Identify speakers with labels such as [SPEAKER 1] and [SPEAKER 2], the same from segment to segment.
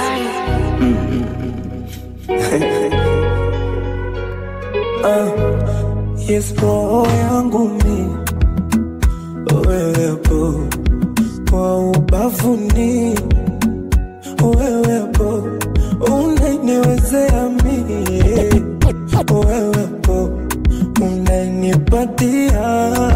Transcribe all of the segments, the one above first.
[SPEAKER 1] Yes, roho yangu mi wewepo kwa ubavuni, wewepo unaniwezea mi, wewepo unanipatia,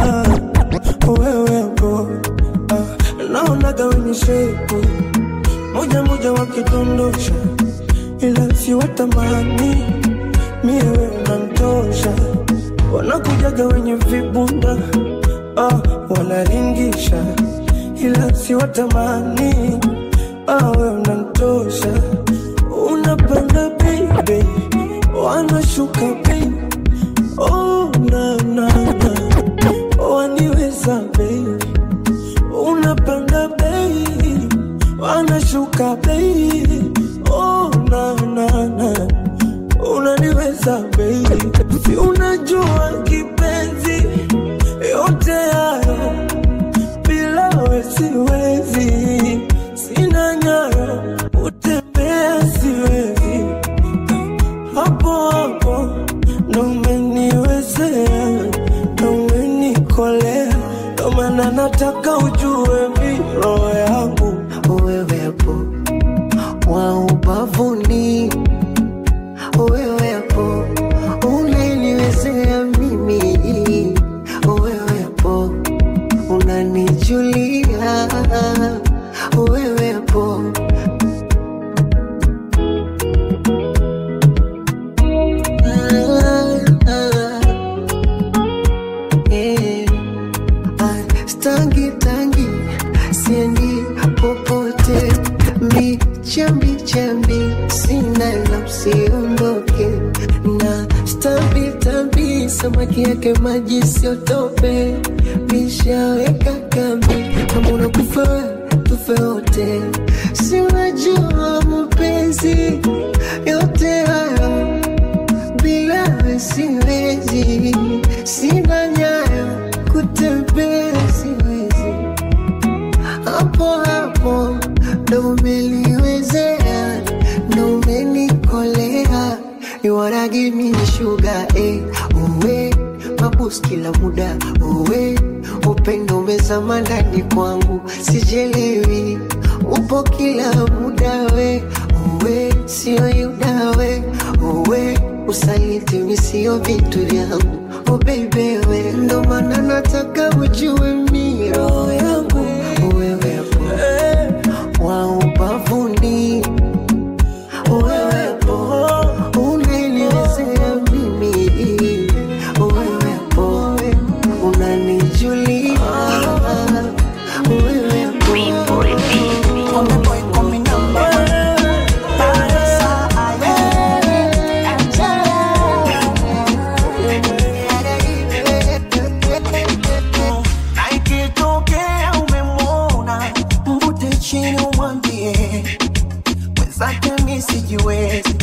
[SPEAKER 1] wewepo naonaga wenye shepu moja moja wakidondosha, ila si watamani mie wewe unanitosha. Wanakujaga wenye vibunda wanaringisha, ila si watamani wewe unanitosha. Unapanda baby, wanashuka baby, oh na na na, waniweza baby. Unapanda baby, wanashuka baby, oh na na na, unaniweza baby. Si unajua kipenzi, yote hayo bila wewe siwezi. Sina nyayo, utembea siwezi. Hapo hapo ndo umeniwezea, ndo umenikolea. Ndo maana nataka ujue mi roho yangu wewepo wa ubavuni, wewepo unaniwezea mimi, wewepo unanijulia, wewepo stangi tangi siendi popote, mi chambi chambi sina la usiondoke, na stambi tambi samaki yake maji siotope, nishaweka kambi kama unakufa tufe wote. Si unajua mapenzi yote hayo bila wewe siwezi. Sina nyayo kutembea siwezi. Hapo hapo ndo umeniwezea, ndo umenikolea. You wanna give me sugar, uwe mabus kila muda, uwe upendo umezama ndani kwangu, sijelewi upo kila muda, uwe sio yuda, uwe usaliti misio vitu vyangu, oh baby we. Ndo maana nataka ujue mi roho yangu wewepo wa ubavuni, wewepo unaniwezea mimi, wewepo unanijulia, wewepo sijiwezi.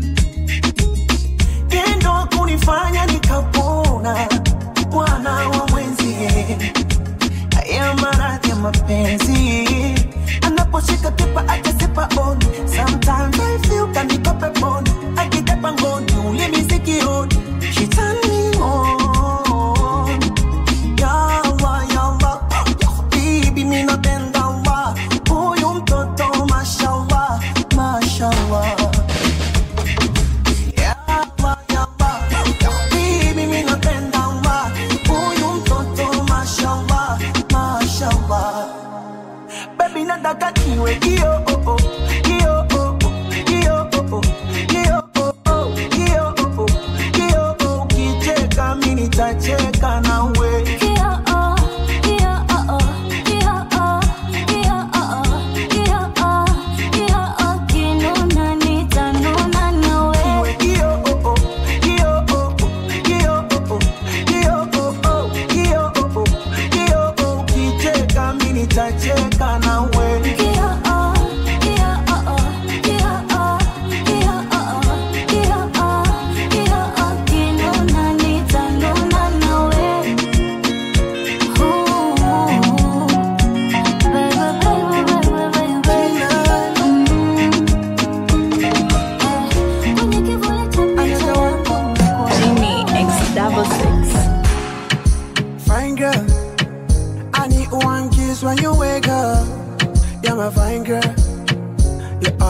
[SPEAKER 1] Tendo kunifanya nikapona, mwana wa mwenzie. Haya maradhi ya mapenzi, anaposhika kipa akasipa on. Sometimes I feel kaniko peponi, akitepa ngoni ulimi sikioni. She turn me on, ya Allah ya Allah, ya habibi mimi napenda Allah. Huyu mtoto mashallah, mashallah. Ya Allah ya Allah, ya habibi mimi napenda Allah. Huyu mtoto mashallah, mashallah. Baby nataka kiwe iyo oh oh, iyo oh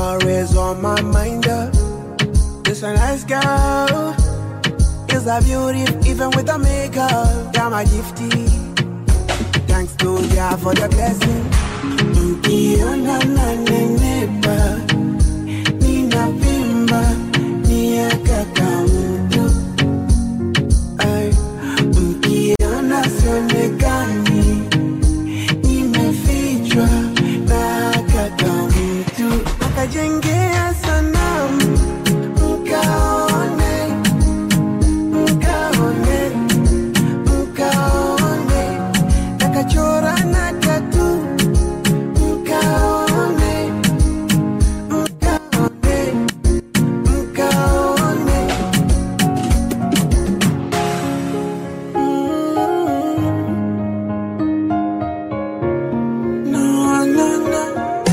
[SPEAKER 1] always on my mind. This a nice girl, is a beauty even with the makeup. Yeah, my gifty. Thanks to God for the blessing. Ukiona na nenepa, nina pimba, niya kakamutu. Ay, ukiona sionekani, nimefichwa na kakamutu. Akajengea sanamu, mkaone, mkaone, mkaone. Akachora na tatu, mkaone, mkaone, mkaone. No, no, no.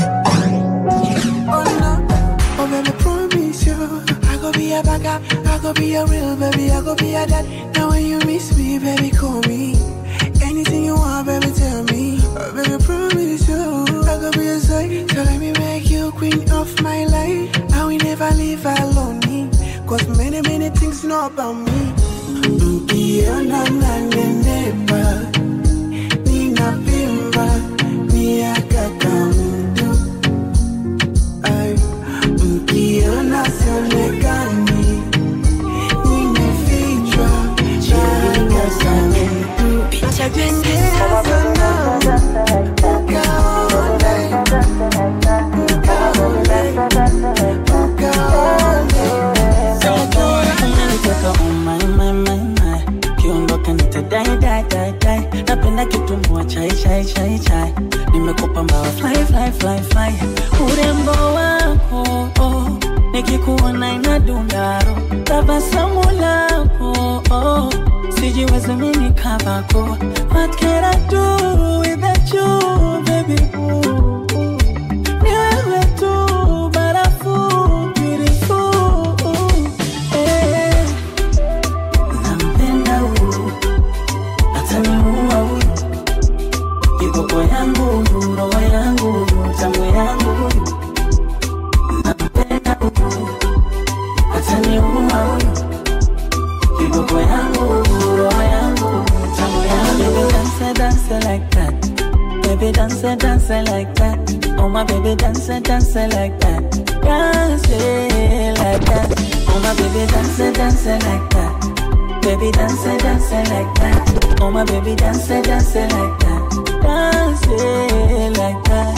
[SPEAKER 1] Oh no, oh baby, promise you I go be a backup, I go be a real baby, I go be a dad. Now when you miss me, baby, call me. Anything you want, baby, tell me. Oh baby, promise you I go be a side. So let me make you queen of my life. I will never leave alone, cause many, many things know about me. Ukiona na nenepa, nina pimba, niya kakamutu. Ay, ukiona sionekani, nimefichwa na kakamutu. Akajengea sanamu, mkaone, mkaone, mkaone. Kiondoka nitadai, dai, dai, dai. Napenda kitumbua chai, chai, chai, chai. Nimekupa mbawa fly, fly, fly, fly. Urembo wako, oh, nikikuona inadundaro. Tabasamu lako, oh, sijiwezi mimi kabako. What can I do without you, baby? Ooh, ooh. Ni wewe tu, barafu, beautiful, eh. Nampenda huyu, ataniua huyu. Kiboko yangu, roho yangu, tamu yangu huyu. Nampenda huyu, ataniua huyu. Kiboko yangu, roho yangu, tamu yangu. Baby, dance, dance like that. Baby, dance, dance like that. Oh my baby, dance, dance like that. Dance like that. Oh my baby, dance, dance like that. Baby, dance, dance like that. Oh my baby, dance, dance like that. Dance like that.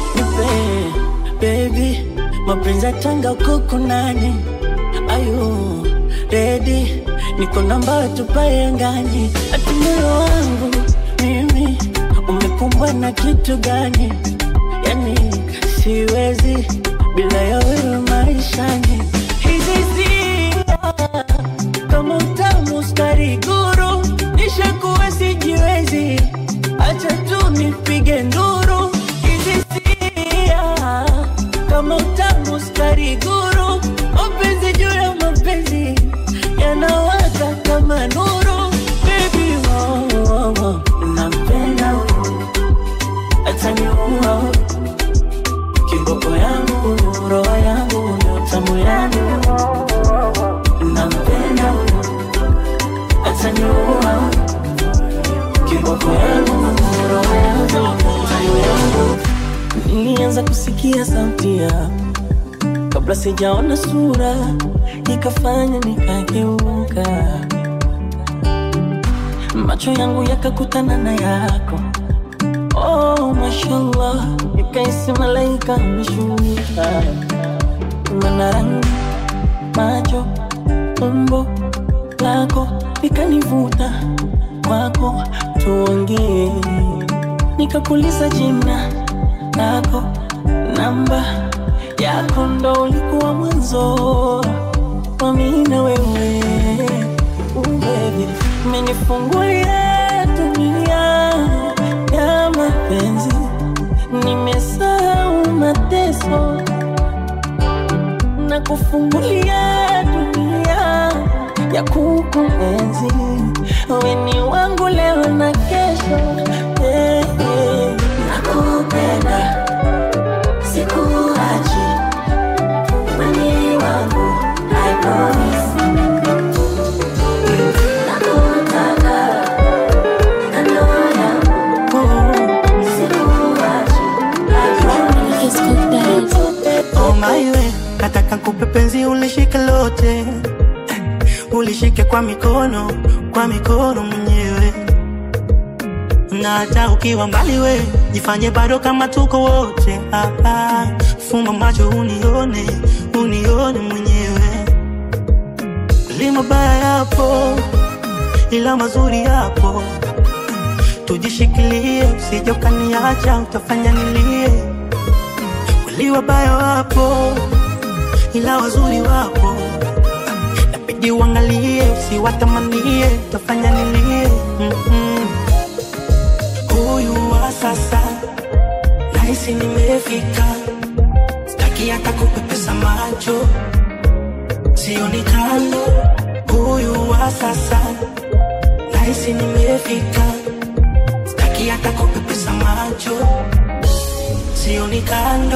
[SPEAKER 1] Baby, mapenzi yatanga uko kunani? Ayu, ready? Niko namba tupae angani. Ati moyo wangu mimi umekumbwa na kitu gani? Yani siwezi bila ya wewe maishani. Hizi sia kama utamu sukari guru, nishakuwa sijiwezi, acha tu nipige nduru. Hizi sia kama utamu sukari guru, mapenzi juu ya mapenzi yanawaka kama nuru. Baby, oh, oh, oh. Nampenda huyu, ataniua huyu. Kiboko yangu, roho yangu, tamu yangu. Nampenda huyu, ataniua huyu. Kiboko yangu, roho yangu, tamu yangu. Nilianza kusikia sauti yako kabla sijaona sura, ikafanya nikageuka. Macho yangu yakakutana na yako. Oh, mashallah, nikaisi malaika ameshuka. Mana rangi, macho, umbo lako likanivuta kwako, tuongee. Nikakuuliza jina lako, namba yako, ndo ulikuwa mwanzo wa mimi na wewe. Baby, umenifungulia dunia ya mapenzi. Nimesahau mateso na kufungulia dunia ya kukuenzi. Wewe ni wangu leo na kesho, hey, hey. Nakupenda, sikuachi,
[SPEAKER 2] nataka nikupe penzi ulishike lote, ulishike kwa mikono mwenyewe. Na hata ukiwa mbali we, jifanye bado kama tuko wote. Fumba macho unione mwenyewe. Kweli mabaya yapo, ila mazuri yapo. Tujishikilie, usije ukaniacha, utafanya nilie. Kweli wabaya wapo, ila wazuri wapo. Inabidi uangalie, usiwatamanie, utafanya nilie. Huyu wa sasa, nahisi nimefika. Sitaki hata kupepesa macho, sioni kando. Huyu wa sasa, nahisi nimefika. Sitaki hata kupepesa macho, sioni kando.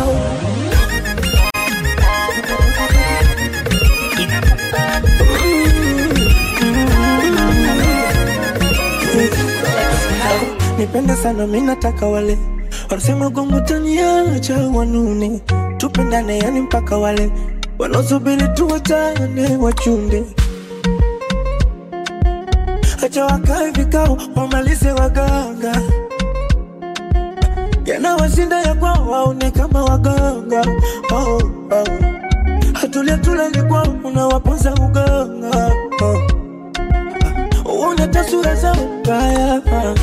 [SPEAKER 1] Nipende sana mimi nataka wale wanasema gongo taniacha wanune. Tupendane yani mpaka wale wanaosubiri tuwatane wachunde. Acha wakae vikao wamalize waganga, yanawashinda ya kwao waone kama waganga. Hatulia tulali kwao unawaponza uganga. Uone tasura zao baya.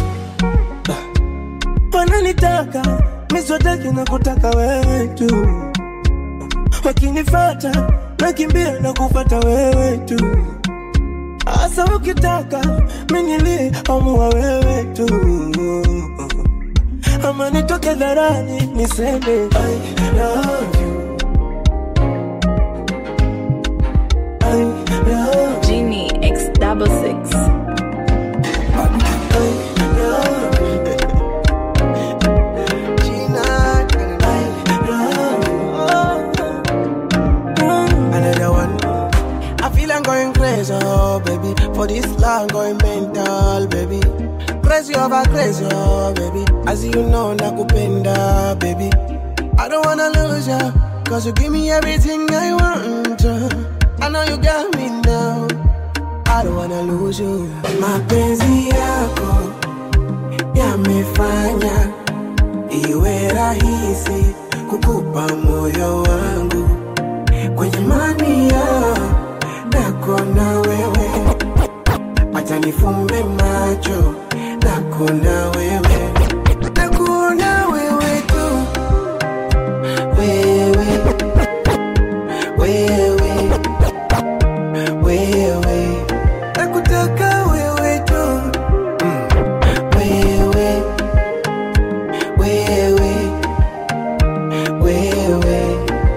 [SPEAKER 1] Wananitaka, miswataki na kutaka wewe tu. Wakinifata, nakimbia na kupata wewe tu. Asa ukitaka, minili amua wewe tu. Ama nitoke dharani, niseme I love you, I love you.
[SPEAKER 3] Genie X66.
[SPEAKER 1] Oh, baby, for this long going mental, baby. Crazy over crazy, oh, baby. As you know, nakupenda, baby. I don't wanna lose ya, cause you give me everything I want. I know you got me now, I don't wanna lose you. Mapenzi yako yamefanya iwe rahisi kukupa moyo wangu kwenye mania. Nakona wewe, acha nifumbe macho. Nakona wewe, nakona wewe tu. Wewe, wewe, wewe, nakutaka wewe tu. Wewe, wewe, wewe.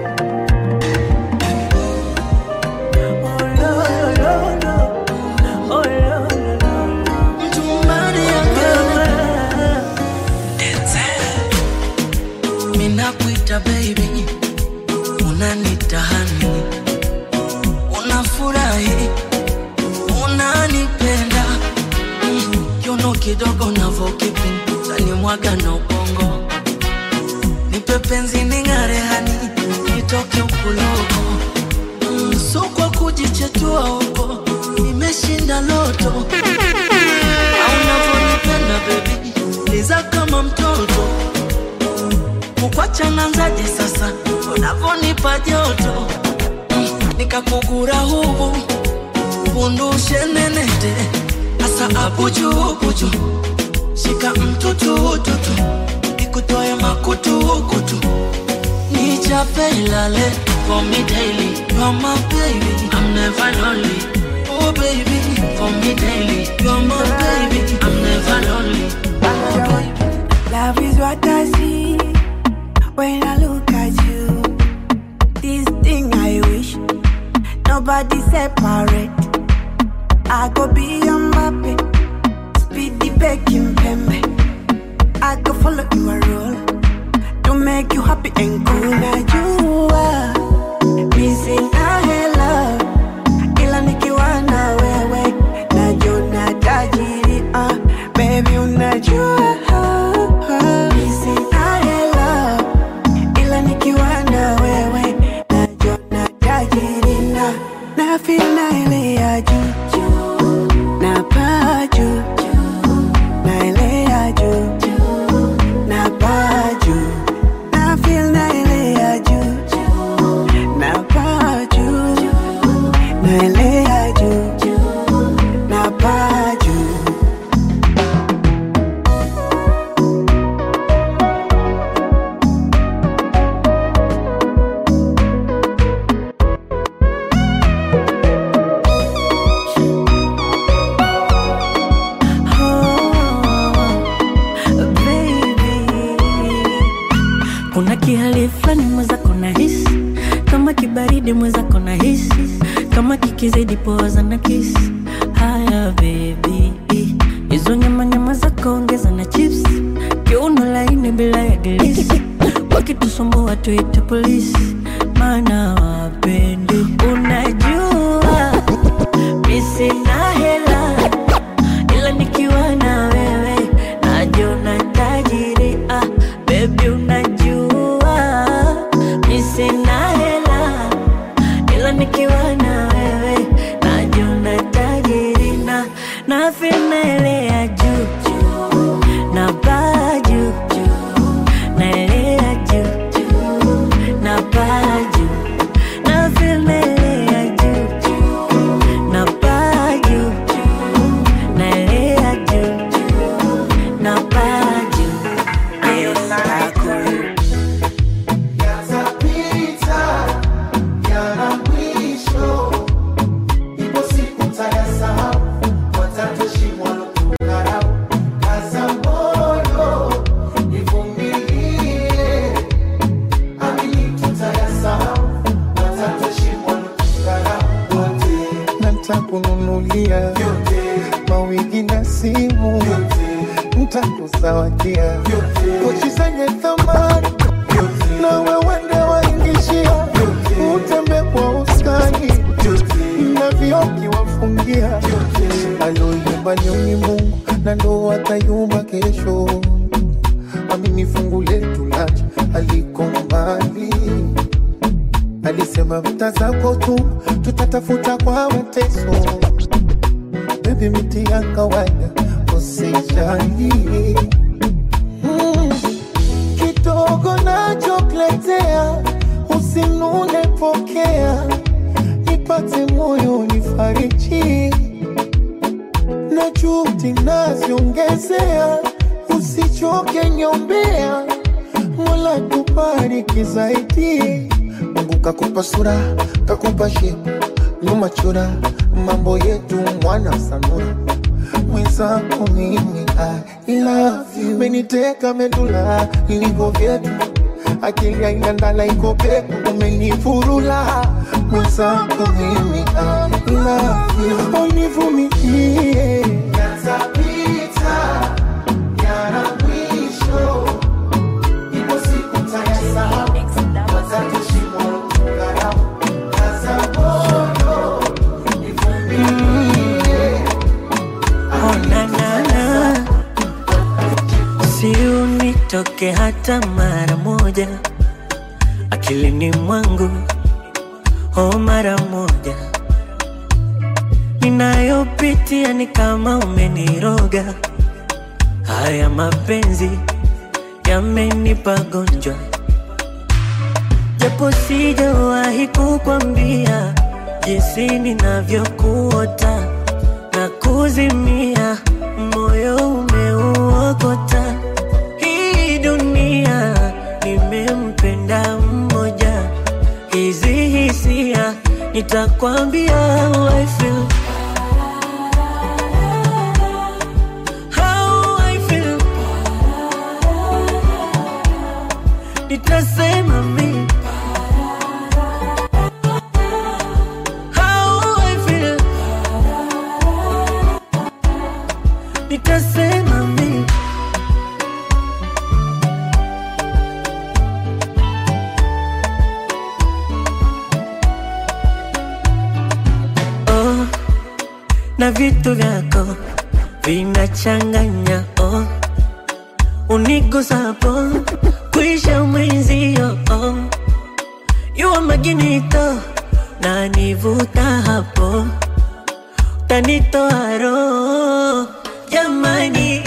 [SPEAKER 2] Baby, unanita honey, unafurahi, unanipenda. Kiono kidogo navokipi, tani mwaga na ubongo. Nipe penzi ningare hani, nitoke ukuloko. So kwa kujichetua huko, nimeshinda loto. Unavonipenda baby, liza kama mtoto. Mukwacha nanzaje sasa, unavonipa joto. Nikakugura hubu, pundushe nenete. Asa abuju, buju, shika mtutu, tutu. Nikutoe makutu, kutu. Nichape ilale, for me daily. You're my baby, I'm never lonely. Oh baby, for me daily. You're my baby, I'm never lonely.
[SPEAKER 1] Love is what I see when I look at you. This thing I wish nobody separate. I go be your Mbappe, speedy baking pembe. I go follow your rule to make you happy and cool. Now you are missing a love, ila nikiwa na wewe najona tajiri. Baby unajua missing I love, ila nikiwa na wewe najona na feel naelea juu, na paa juu, naelea juu, na paa juu, na feel naelea juu, na paa juu, naelea juu, na paa juu.
[SPEAKER 2] Kuna kihali flani mwezako nahisi, kama kibaridi mwezako nahisi, kama kikizidi poza na kisi. Haya baby, hizo nyama zako ongeza na chips, kiuno laini bila ya glisi, wakitusumbua tuite polisi, maana wapendi. Unajua mimi sina hela, ila nikiwa na wewe najiona tajiri. Baby unajua mimi sina hela, ila nikiwa na wewe najiona tajiri. Na feel naelea juu, na paa juu, naelea juu, na paa juu, na feel naelea juu, na paa juu, naelea juu, na paa juu.
[SPEAKER 4] Nitakununulia mawigi na simu, nitakuzawadia pochi zenye thamani, na wewe ndio waingishia, utembe kwa uskani na vioki wafungia. Aloyumba ni Mungu na ndo atayumba kesho. Amini fungu letu lacha aliko mbali, alisema vita zako tu tutatafuta kwa mateso. Baby miti ya kawaida usijali, kidogo nachokuletea usinune, pokea nipate moyo nifariji, na juhudi naziongezea, usichoke nyombea, Mola tubariki zaidi. Mungu kakupa sura, kakupa shepu, nyuma chura, mambo yetu mwana sanura. Mwenzako mimi I love you, meniteka medula ilivyo vyetu, akili haina ndala iko peku, umenifurula. Mwenzako mimi I love you, univumilie yatapita, yana mwisho, ipo siku tayasahau.
[SPEAKER 2] Si unitoke hata mara moja akilini mwangu, mara moja. Ninayopitia ni kama umeniroga, haya mapenzi yamenipa gonjwa, japo sijawahi kukwambia jinsi ninavyokuota na kuzimia, moyo umeuokota. Hii dunia nimempenda mmoja, hizi hisia nitakwambia how I feel, how I feel, nitasema mimi how I feel, nitasema mimi. Na vitu vyako vinachanganya, unigusapo kuisha mwenzio, you are maginito, na nivuta hapo, tanitoa roho. Jamani,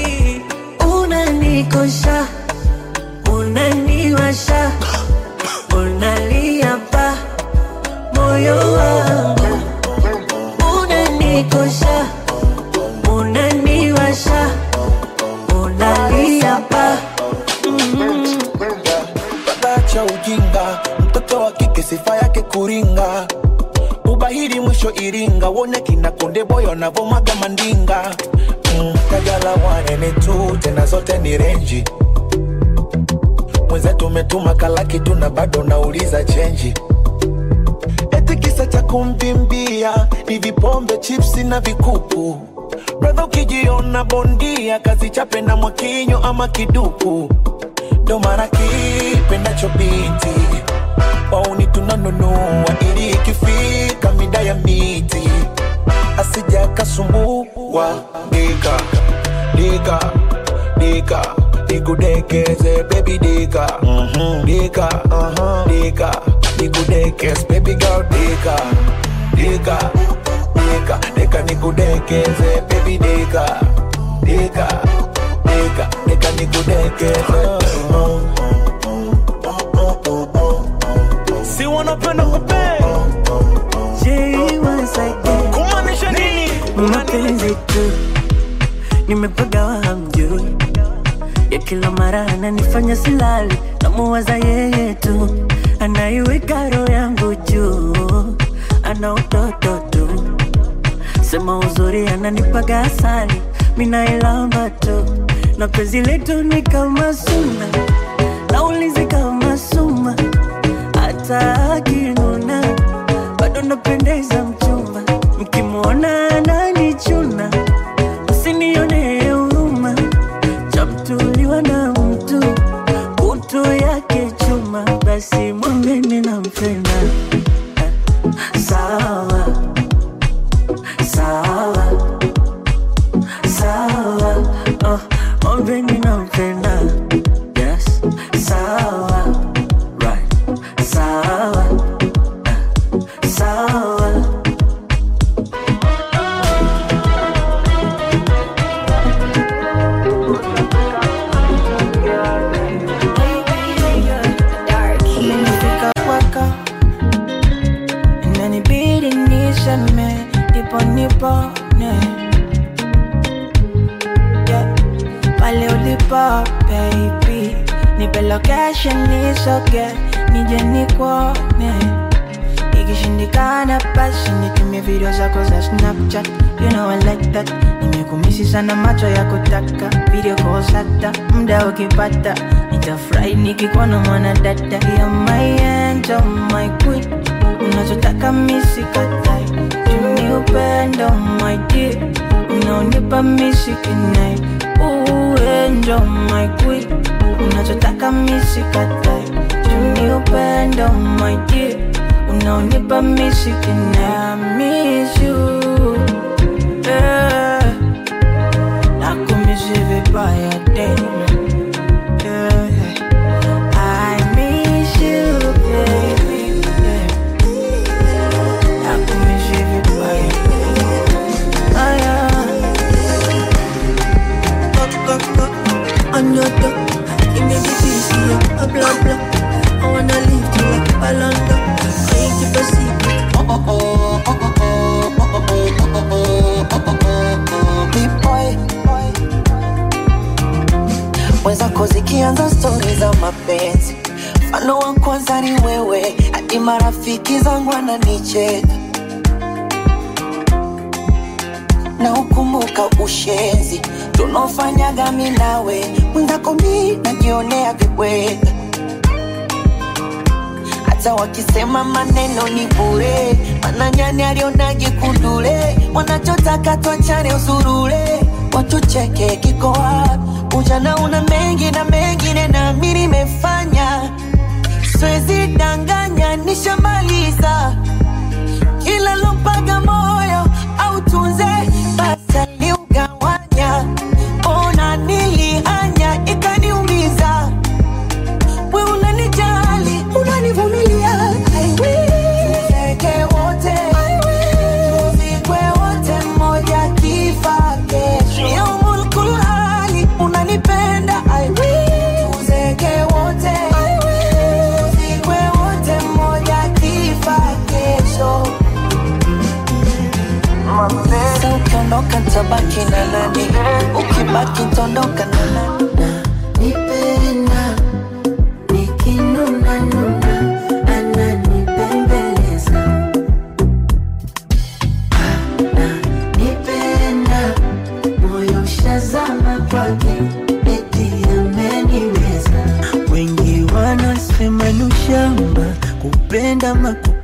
[SPEAKER 2] unanikosha, unaniwasha, unalia pa moyo wangu. Unanikosha, unaniwasha, unalia pa.
[SPEAKER 5] Acha ujinga, mtoto wa kike sifa yake kuringa. Ubahiri mwisho Iringa, wone kina Konde Boy wanavomaga mandinga. Kajala wanene tu, tena zote ni renji. Mwenze tumetuma kalaki tuna bado nauliza chenji. Eti kisa cha kumbimbia, ni vipombe, chipsi na vikuku. Brother ukijiona bondia, kazi chape na mwakinyo ama kiduku. Ndo mara kipendacho binti, wauni tunanunua ili ikifika mida ya miti asija kasumbua. Dika, dika, dika, nikudekeze baby dika. Dika, dika, nikudekeze baby girl. Dika, dika, dika, dika, nikudekeze baby dika. Dika, dika, dika, nikudekeze. Si wanapenda kupenda
[SPEAKER 2] Jay once again.
[SPEAKER 5] kumaanisha nini?
[SPEAKER 2] Mapenzi tu nimepagawa hamjui, ya kila mara ananifanya silali, namuwaza yeye tu, anaiweka roho yangu juu, ana utoto tu, sema uzuri ananipaga asali, mina ilamba tu, na penzi letu ni kama suna, naulizi kama suma, hata akinuna bado napendeza mchumba, mkimwona ananichuna usinione huruma, chamtuliwa na mtu kutu yake chuma, basi mwambeni nampenda. Sawa, sawa, sawa, oh, mwambeni nampenda. Yes, sawa, right, sawa, sawa.
[SPEAKER 1] Nimefika kwako, inanibidi niseme nipone, yeah. Pale ulipo baby, nipe location nisoge, nije nikuone. Ikishindikana basi nitumie video zako za Snapchat, you know I like that. Nimekumisi sana macho ya kutaka video calls hata muda ukipata, nitafurahi nikikuona mwana dada. You're my angel, my queen, unachotaka mimi sikatai. Tuni upendo my dear, unaonipa mimi sikinai. Angel, my queen, unachotaka mimi sikatai. Tuni upendo my dear, unaonipa mimi sikinai. I miss you, yeah. Nakumisi vibaya tena, yeah. I miss you, baby, yeah. Nakumisi vibaya, ah, yeah. On your door, give me the peace, yeah. Blah, blah. I wanna live till like Balanda. I ain't keep a secret.
[SPEAKER 2] Wenzako zikianza stori za mapenzi, mfano wa kwanza ni wewe, hadi marafiki zangu wananicheka, na ukumbuka ushenzi tunaofanyaga mimi nawe. Mwenzako mimi najionea vibweka, hata wakisema maneno ni bure, maana nyani alionaje kundule. Wanachotaka tuachane usurule, watucheke kiko wapi? Ujana una mengi na mengine na mimi nimefanya, siwezi danganya nishamaliza. Kila lompaga moyo au tunze basi liugawanya, ona nilihanya ikaniumiza. We unanijali, unanivumilia, I will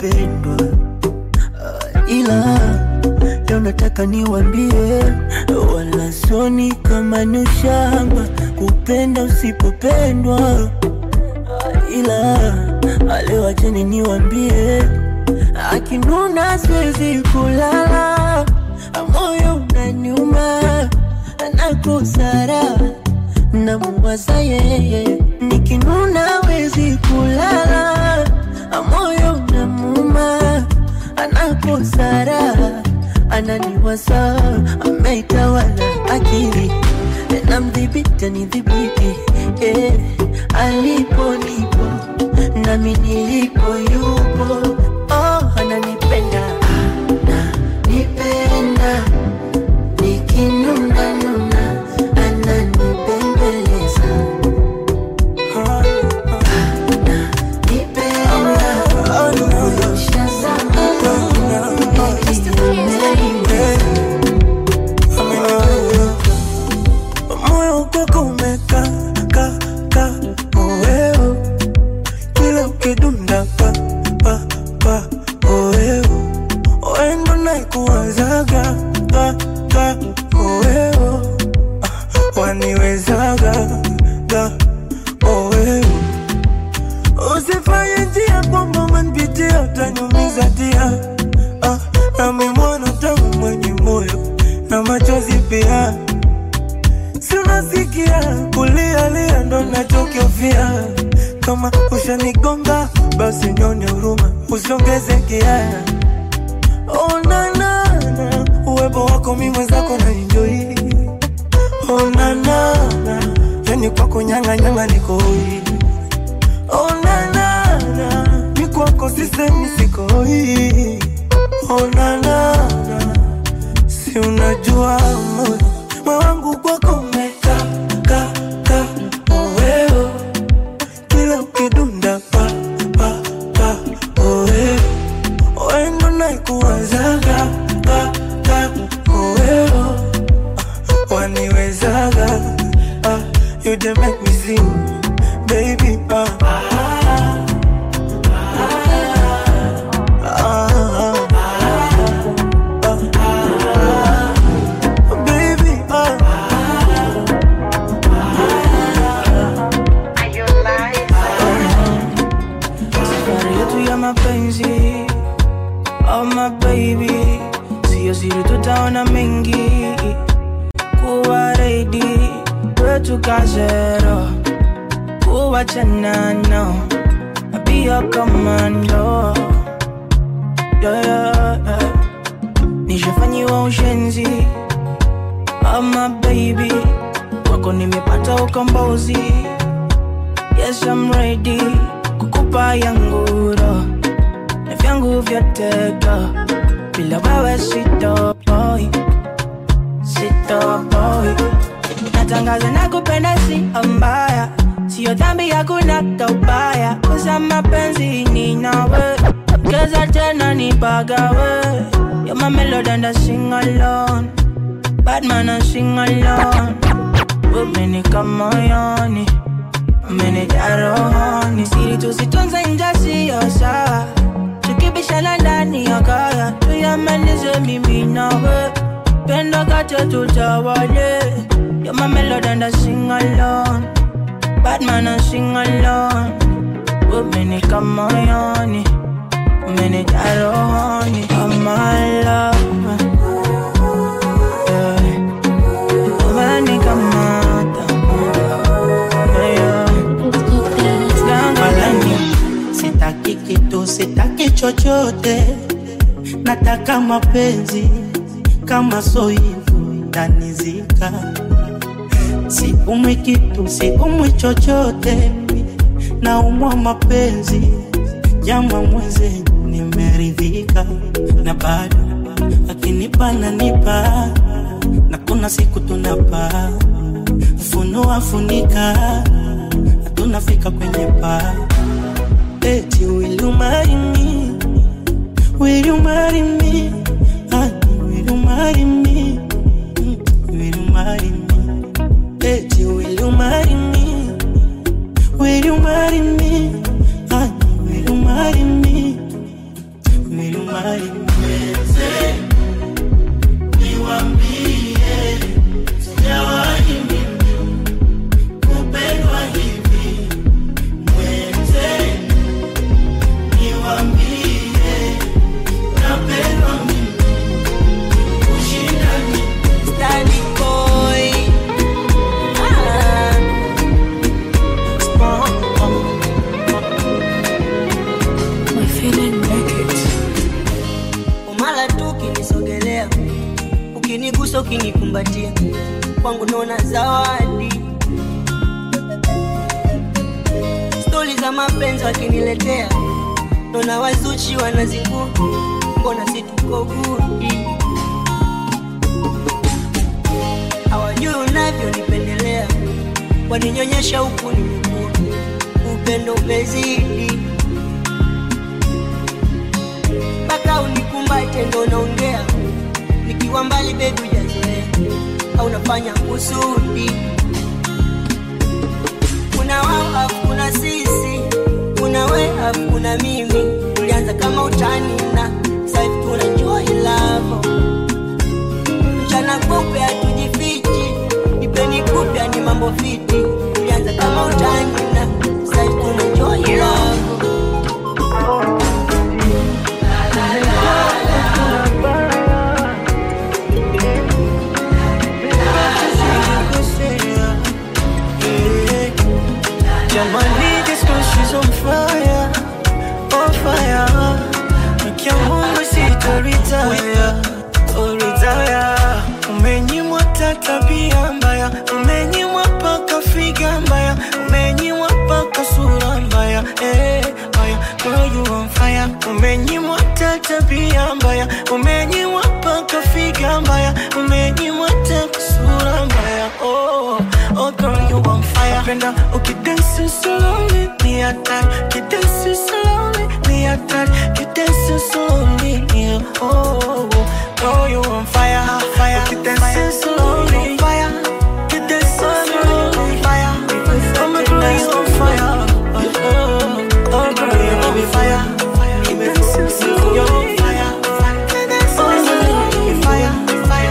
[SPEAKER 6] kupendwa. Ila leo nataka niwaambie, wala soni kama ni ushamba kupenda usipopendwa. Ila leo acheni niwaambie, akinuna siwezi kulala, moyo unaniuma, nakosara namuwaza yeye. Nikinuna wezi kulala, moyo unamuuma, anakosara ananiwaza. Ameitawala akili na mdhibiti nidhibiti, alipo nipo nami nilipo yupo. Ananipenda ananipenda, nikinuna nuna ananipembeleza. Moyo kwako umeka ka ka oeo, kila ukidunda pa pa pa oeo, oendo naikuwazaga ka ka oeo, waniwezaga ga oeo. Usifanye njia kwamba manpitia utanyumiza tia, nami mwana tamu mwenye moyo na machozi pia. Si unasikia kulia lia ndo nachokiofia. Kama ushanigonga basi nyone huruma, usiongeze kia. Oh na na na, uwepo wako mimi mwenzako na enjoy. Oh na na na, yani kwako nyanga nyanga niko hoi. Oh na na na, mi kwako sisemi siko hoi. Oh na na na, si unajua moyo wangu kwako umeka ka ka oeo, kila ukidunda pa pa pa oeo, oendo naikuwazaga ka ka oeo, waniwezaga. You just make me sing, baby.
[SPEAKER 7] Mapenzi, oh my baby, sio siri tutaona mengi, kuwa ready, wetu kazero, kuwa chanano, be your commando, yeah. Nishafanyiwa ushenzi, oh my baby, wako nimepata ukombozi, yes I'm ready, kukupa yangu roho na vyangu vyote go. Bila wewe sitoboy, sitoboy. Natangaza nakupenda si mbaya, sio dhambi hakuna kaubaya. Kusa mapenzi ni nawe, keza tena nipagawe. You're my melody and I sing alone, bad man I sing alone. Umenika moyoni, umenijaa rohoni, siri tusitunze nje sio sawa, tukibishana ndani ya kaya, tuyamalize mimi nawe, pendo kate tutawale. You're my melody and I sing alone, bad man I sing alone. Umenika moyoni, umenijaa rohoni, oh my love, yeah. Umenika mata, yeah.
[SPEAKER 6] Sitaki kitu, sitaki chochote, nataka mapenzi. Kama so hivyo itanizika. Siumwi kitu, siumwi chochote, naumwa mapenzi. Jama mweze nimeridhika, na bado akinipa nanipa, na kuna siku tunapa, funua funika, tunafika kwenye paa. Eti will you marry me? Will you marry me? Honey, will you marry me? Will you marry me? Eti will you marry me? Will you marry me? Honey, will you marry me? you mine. Niwambie, sijawahi mimi kupendwa hivi. Mwenze, niwambie, napendwa mimi kushinda mimi.
[SPEAKER 7] Stanley boy.
[SPEAKER 3] My feeling naked.
[SPEAKER 7] Umala tu ukinisogelea, ukinigusa ukinikumbatia, kwangu naona zawadi. Stori za mapenzi wakiniletea, naona wazuchi wanazingua, mbona si tuko gudi. Hawajui unavyonipendelea, waninyonyesha huku nimekua, upendo umezidi. Baka unikumbate ndo naongea, nikiwa mbali baby hujazoea, au nafanya kusudi. Kuna wao kuna sisi, kuna wewe kuna mimi. Tulianza kama utani na sasa hivi tunajua love. Mchana kupe hatujifichi, nipeni kupe ni mambo fiti. Tulianza kama utani na sasa hivi tunajua love.
[SPEAKER 6] Jamani, this girl, she's on fire, on fire. Nikia Mungu sitoritaya, retire. Umenyimwa tabia mbaya, umenyimwa paka figa mbaya, umenyimwa paka sura mbaya, mbaya. Girl, you on fire. Umenyimwa tabia mbaya, umenyimwa paka figa mbaya, umenyimwa paka sura mbaya. Oh girl, you on fire. Penda ukidance slowly, ni hatari. Ukidance slowly, ni hatari. Ukidance slowly, ni girl, you on fire, fire. Ukidance slowly, fire. Ukidance slowly, fire. Oh my girl, you on fire. Oh girl, you on fire. Ukidance slowly, you're on fire. Oh slowly, fire, fire.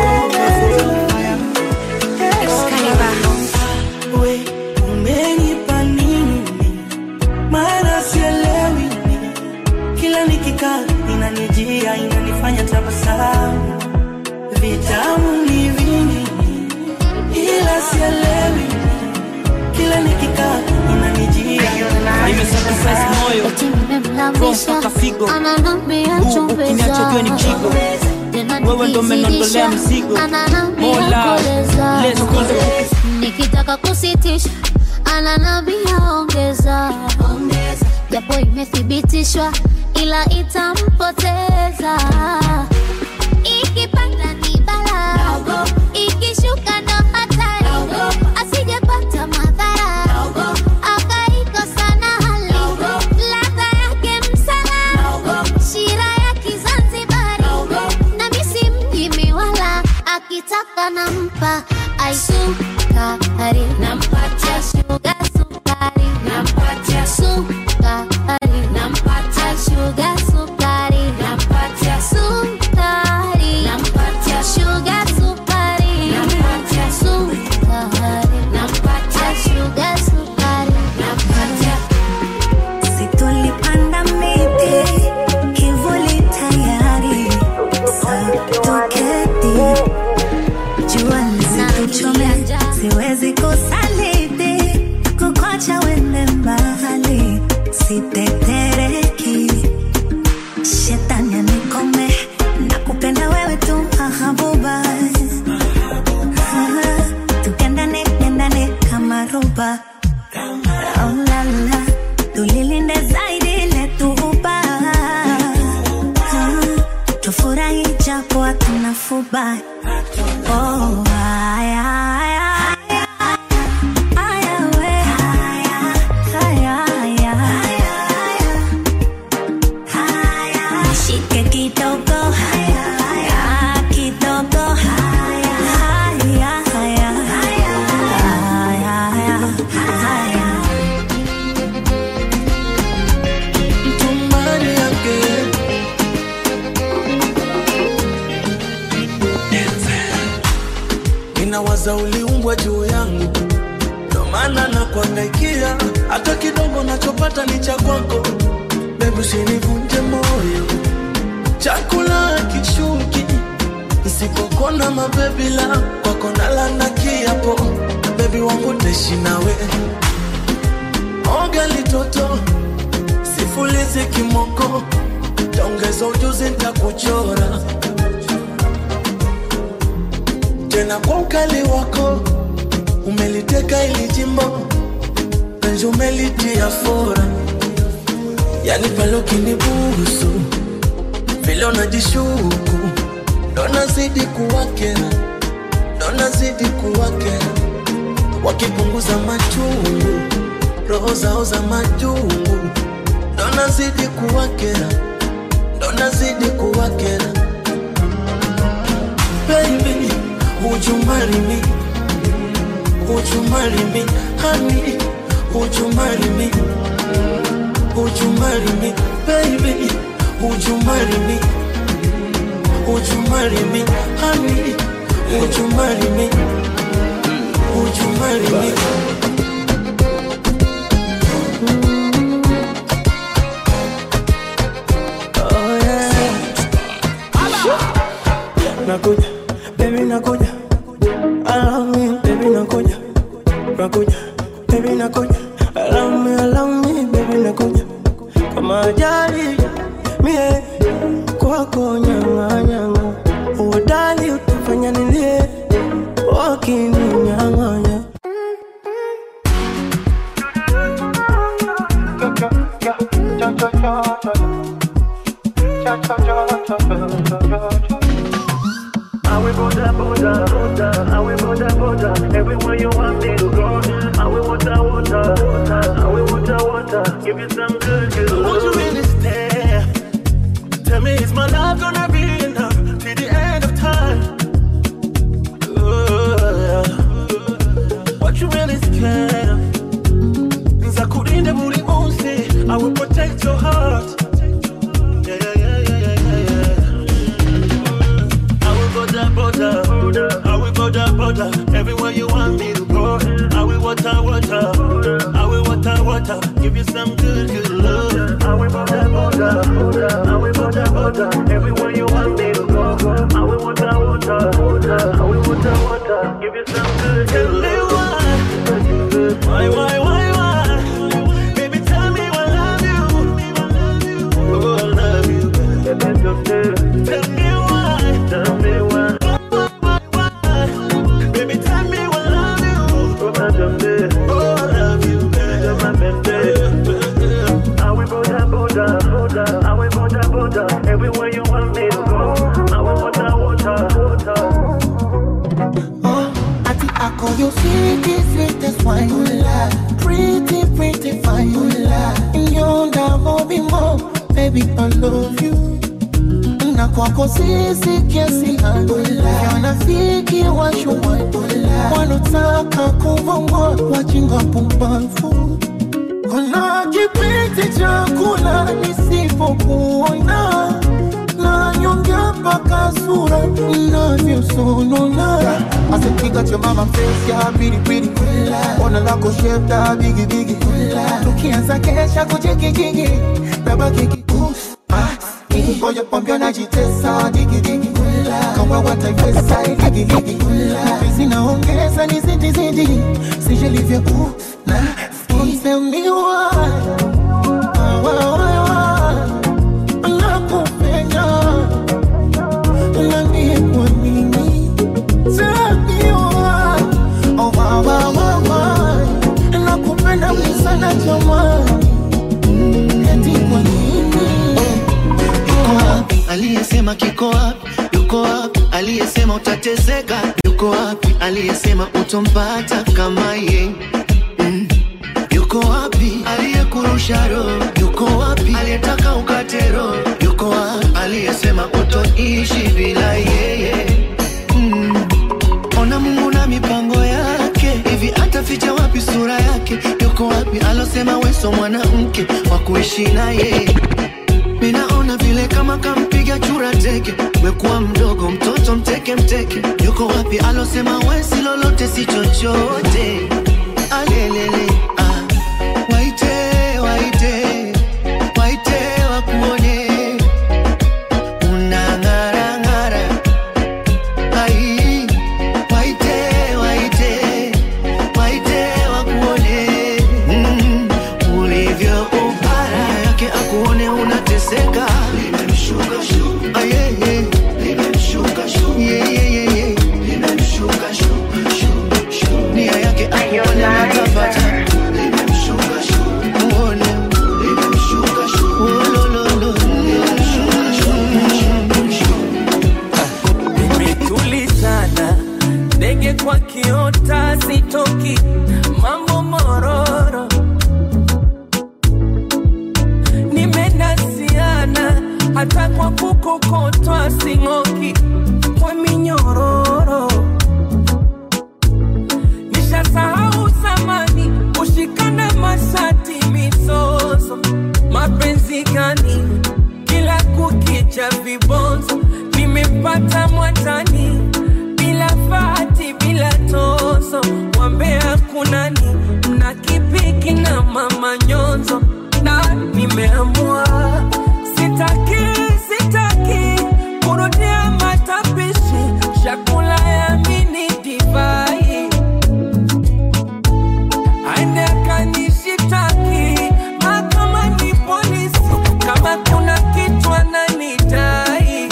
[SPEAKER 6] We umenipa nini? Maana sielewi. Kila nikikaa inanijia, inanifanya tabasamu. Vitamu ni vingi, ila sielewi. Kila nikikaa inanijia,
[SPEAKER 8] nimesacrifice moyo mpaka figo. Ukiniachojua ni mchigo, wewe ndo menondolea mzigo. Mola, let's go.
[SPEAKER 9] Nikitaka kusitisha ananambia ongeza, japo imethibitishwa ila itampoteza. Ikipanda ni bala, ikishuka ndo hatari, asijepata madhara, akaikosa na hali. Ladha yake msala, shira ya Kizanzibari, na misi mjimi wala, akitaka nampa aisukari, nampatia sugar sukari, nampatia sukari, nampatia sugar sukari, nampatia sukari, nampatia sugar sukari, nampatia sukari, nampatia sugar sukari, nampatia.
[SPEAKER 10] Situlipanda miti, kivuli tayari, satoketi. Jua lisituchome, siwezi kusaliti, kukuacha wende mbali, sitetereki. Shetani anikome, nakupenda wewe tu mahabuba. Tukendane kama roba. Oh la la, tulilinde zaidi letu uba. Tufurahi japo hatuna fuba. Oh, shike kidogo, kidogo.
[SPEAKER 6] Mtumbani again.
[SPEAKER 2] nawaza uliumbwa juu yangu, ndo maana nakuangaikia, hata kidogo nachopata ni cha kwako. Baby usinivunje moyo, chakula kishuki nisipokona mabebi la kwako nalana kiapo. Baby wangu naishi nawe, oga litoto sifulizi kimoko, taongeza ujuzi nitakuchora tena kwa ukali wako. Umeliteka ili jimbo, penzi umelitia fora, yani pale ukinibusu vile unajishuku, ndo nazidi kuwakera, ndo nazidi kuwakera. Wakipunguza machungu, roho zao za majungu, ndo nazidi kuwakera, ndo nazidi kuwakera. Baby, would you marry me? Would you marry me? Honey, would you marry me? Would you marry me? Baby, would you marry me? Would you marry me? Honey, would you marry me? Would you marry me?
[SPEAKER 6] Oh yeah. Nakuja, baby nakuja. Allow me, baby nakuja. Nakuja, baby nakuja. Allow me, baby nakuja. Kama ajali, mie kwako nyanga nyanga. Uodali utafanya nilie, wakininyang'anya.
[SPEAKER 11] I will border, border, border. I will border, border. Everywhere you want me to go. I will water, water, water. I will water, water. Give you some good, good love.
[SPEAKER 2] Won't you really stay? Tell me, is my love gonna be enough till the end of time? What you really scared of? Nzakurinda buri munsi, I will protect your heart. Border, border, I will border, border. Everywhere you want me to go, I will water, water. I will water, water. Give you some good, good love.
[SPEAKER 11] I will border, border, border. I will border, border. Everywhere you want me to go, I will water, water. I will water, water. Give you some good, good love.
[SPEAKER 2] Why? Baby, tell me I love you. Oh, I love you, baby. Tell me why.
[SPEAKER 11] Tell me why. Everywhere you want me to go, I will water, water, water.
[SPEAKER 1] Oh, I call you sweetie, sweetest wine. Pretty, pretty fine. In your love, more, baby, I love you. Na kwako sisi kiasi hana yanafiki washuwa wanotaka kuvongwa wajinga pumbafu. Kuna kipiti chakula nisipokuona na nyonga mpaka sura inavyosonona. Asipiga cha mama face ya pretty pretty, ona lako shape da bigi bigi, tukianza kesha kujigijigi baba kiki ngoja pombia najitesa digi digi, kama wataifesa ligi ligi, zinaongeza ni zidi zidi, sijalivya na tell me why, nakupenda unaniye kwa nini? Tell me why, nakupenda sana jamani, eti kwa nini?
[SPEAKER 12] Aliyesema kiko wapi, yuko wapi? Aliyesema utateseka, yuko wapi? Aliyesema utompata kama yeye, yuko wapi? Aliyekurusha roho, yuko wapi? Aliyetaka ukate roho, yuko wapi? Aliyesema utoishi bila yeye, ona Mungu na mipango yake, hivi ataficha wapi sura yake? Yuko wapi? Alosema wewe sio mwanamke wa kuishi na yeye. Minaona vile kama kampiga chura teke, wekuwa mdogo mtoto mteke mteke. yuko wapi alosema wewe si lolote si chochote? Alelele waite waite waite wakuone unangara ngara. Ai waite waite waite wakuone ulivyo upara yake akuone unateseka. Limemshuka shu ayeye limemshuka shu yeye limemshuka shu shu nia yake akuone atapata. Limemshuka shu muone limemshuka shu lololo limemshuka shu.
[SPEAKER 6] Nimetulizana ndege kwa kiota sitoki mambo mororo. Nimenasiana hata kwa kukokotwa singoki kwa minyororo. Nishasahau zamani kushikana masati misozo. Mapenzi gani kila kukicha vibonzo. Nimepata mwatani bila fati bila tozo. Wambea kunani mna kipiki na mama nyonzo. Na nimeamua sitaki kurudia matapishi. Chakula ya mini divai aende akanishitaki mahakama ni polisi. Kama kuna kitu ananidai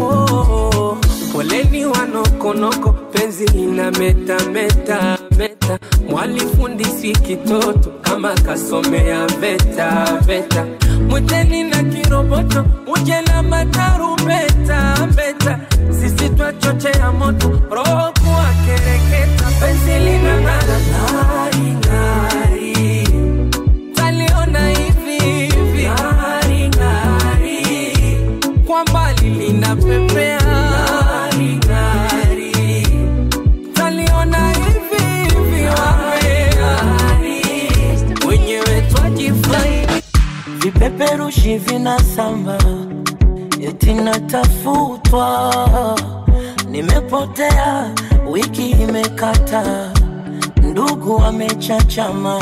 [SPEAKER 6] poleni wanokonoko. Penzi lina meta meta meta. Mwalifundisi kitoto kama kasomea veta veta. Mwiteni na kiroboto uje na matarubeta beta. Sisi twachochea moto roho kuwa kereketa. Penzi lina ngara ngari ngari. Taliona hivi hivi ngari ngari. Kwa mbali lina pepea ngari ngari. Taliona hivi hivi ngari. Wenyewe twajifai. Vipeperushi vinasamba eti natafutwa. Nimepotea wiki imekata. Ndugu wamechachama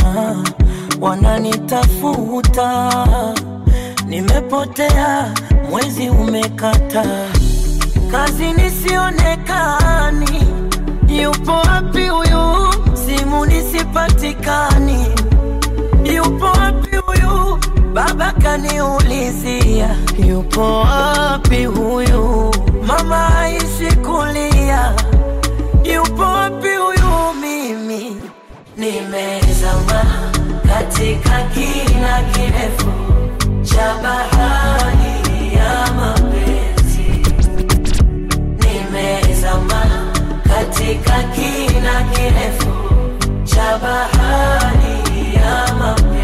[SPEAKER 6] wananitafuta. Nimepotea mwezi umekata. Kazi nisionekani. Yupo wapi huyu? Simu nisipatikani. Yupo wapi huyu? Baba kaniulizia. Yupo wapi huyu? Mama haishi kulia. Yupo wapi huyu? Mimi nimezama katika kina kirefu cha bahari ya mapenzi. Nimezama katika kina kirefu cha bahari ya mapenzi.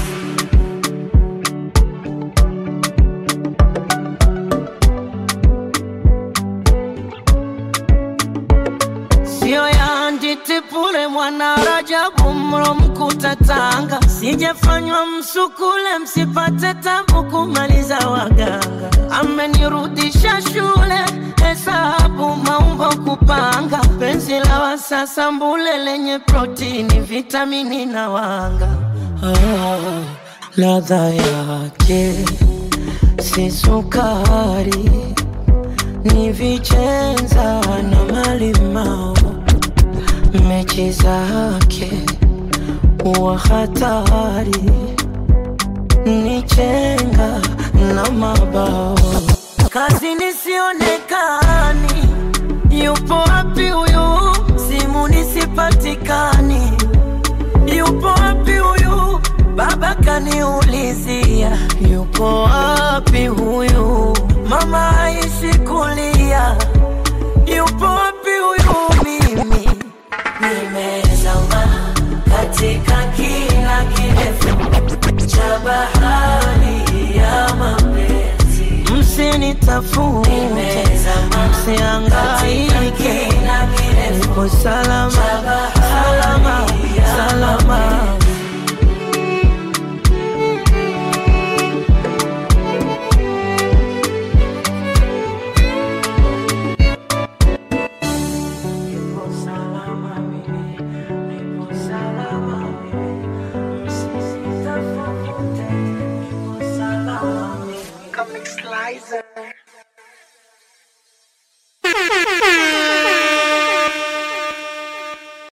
[SPEAKER 6] Sio ya nditipule mwana Rajabu mro mkuta Tanga. Sijafanywa msukule msipate tabu kumaliza waganga. Amenirudisha shule hesabu maumbo kupanga. Penzi la wasasa mbule lenye protini vitamini na wanga. Ladha yake si sukari. Ni vichenza na malimao. Mechi zake wa hatari. Ni chenga na mabao. Kazi nisionekani. Yupo wapi huyu? Simu nisipatikani. Yupo wapi huyu? Baba kaniulizia. Yupo wapi huyu? Mama haishi kulia. Yupo wapi huyu? Mimi nimezama katika kina kirefu cha bahari ya mapenzi. Msinitafute, msiangaike. Nipo salama, salama, salama.